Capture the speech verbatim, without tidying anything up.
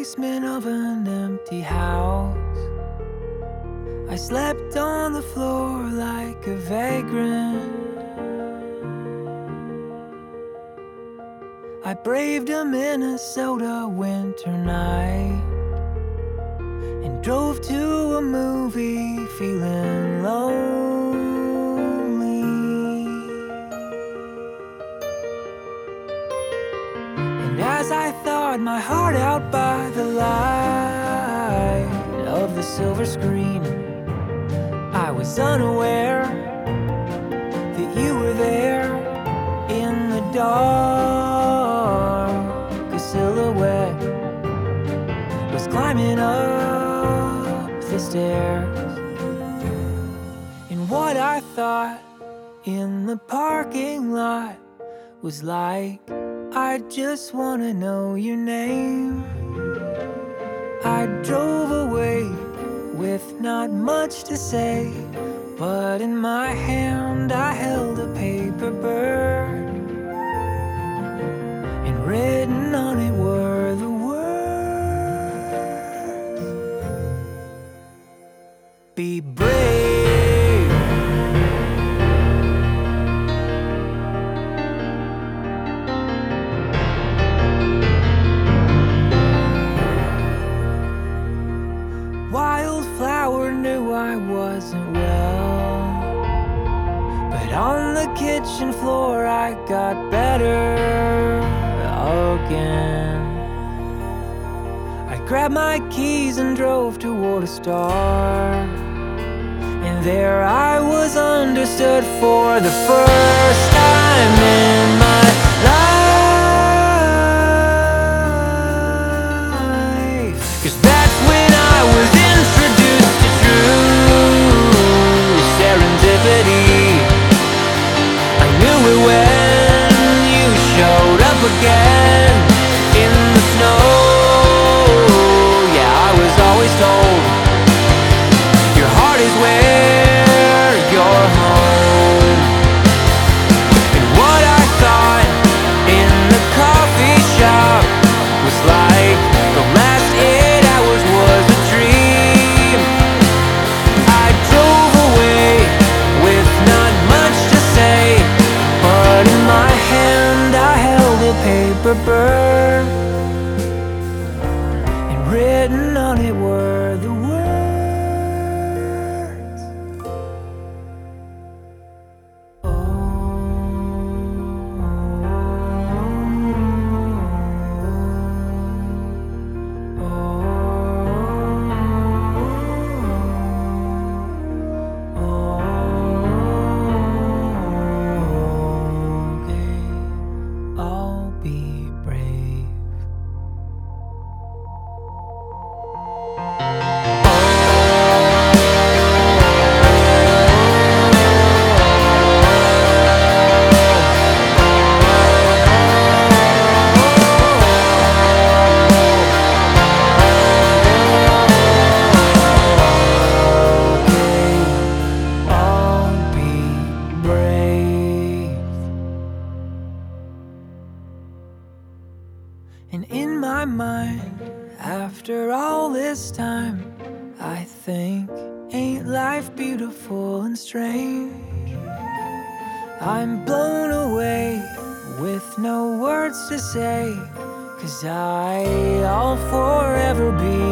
basement of an empty house. I slept on the floor like a vagrant. I braved a Minnesota winter night and drove to a movie feeling lonely. And as I thawed my heart out by the light of the silver screen, I was unaware that you were there in the dark. A silhouette was climbing up the stairs, and what I thought in the parking lot was like, I just wanna know your name. I drove away with not much to say, but in my hand I held a paper bird, and written on it were the words, be brave. Wildflower knew I wasn't well, but on the kitchen floor I got better again. I grabbed my keys and drove toward a star, and there I was understood for the first time in my life. 'Cause that's when I was introduced to true serendipity. I knew it when you showed up again in the snow. Yeah, I was always told your heart is where you're home. And what I thought in the coffee shop was like the last eight hours was a dream. I drove away with not much to say, but in my hand I held a paper bird, and written on it were the words, oh, oh, oh, okay, I'll be brave. I'll be brave. And in my mind, after all this time, I think, ain't life beautiful and strange? I'm blown away with no words to say, 'cause I'll forever be